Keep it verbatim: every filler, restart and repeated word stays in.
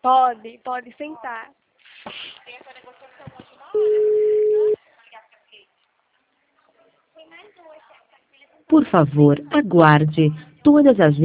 Pode, pode sentar. Por favor, aguarde. Todas as